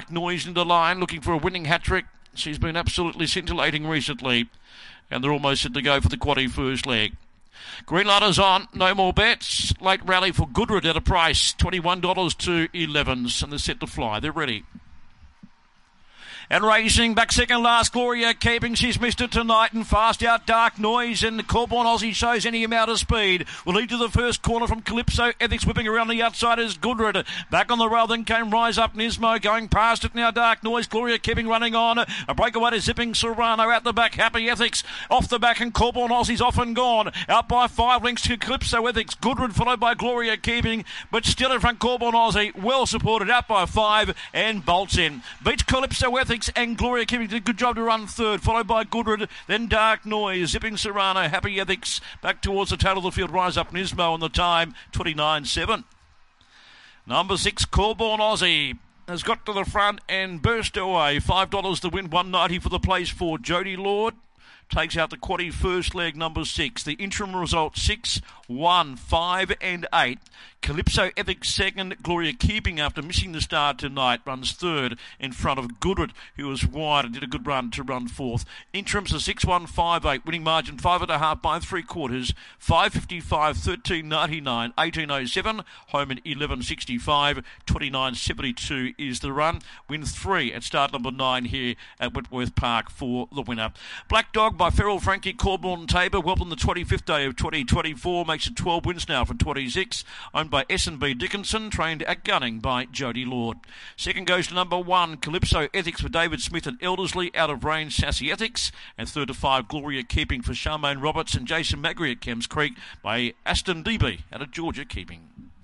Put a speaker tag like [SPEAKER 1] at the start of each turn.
[SPEAKER 1] Dark Noise in the line, looking for a winning hat-trick. She's been absolutely scintillating recently. And they're almost set to go for the quaddie first leg. Green light is on, no more bets. Late rally for Goodwood at a price, $21 to 11s, and they're set to fly. They're ready. And racing back second last, Gloria Keeping. She's missed it tonight, and fast out Dark Noise, and Corborn Aussie shows any amount of speed. Will lead to the first corner from Calypso. Ethics whipping around the outside is Goodwood. Back on the rail, then came Rise Up Nismo. Going past it now, Dark Noise. Gloria Keeping running on. A breakaway to Zipping Serrano out the back. Happy Ethics off the back, and Corborn Aussie's off and gone. Out by 5 lengths to Calypso Ethics. Goodwood followed by Gloria Keeping, but still in front Corborn Aussie. Well supported out by 5 and bolts in. Beats Calypso Ethics and Gloria Keeping did a good job to run third, followed by Goodwood, then Dark Noise, Zipping Serrano, Happy Ethics, back towards the tail of the field, Rise Up Nismo on the time, 29.7. Number 6, Corborn Aussie, has got to the front and burst away, $5 to win, $1.90 for the place for Jody Lord. Takes out the quaddie first leg, number 6. The interim result, 6, 1, 5 and 8. Calypso Ethics second. Gloria Keeping, after missing the start tonight, runs third in front of Goodwood, who was wide and did a good run to run fourth. Interims are 6, 1, 5, 8. Winning margin 5.5 by 3/4. 5.55, 13.99, 18.07. Home at 11.65. 29.72 is the run. Win 3 at start number 9 here at Whitworth Park for the winner. Black Dog by Feral Frankie, Corborn Tabor, whelped on the 25th day of 2024, makes it 12 wins now from 26, owned by S&B Dickinson, trained at Gunning by Jody Lord. Second goes to number 1, Calypso Ethics for David Smith at Eldersley, out of range Sassy Ethics, and third to 5, Gloria Keeping for Charmaine Roberts and Jason Magri at Kemps Creek by Aston DB out of Georgia Keeping.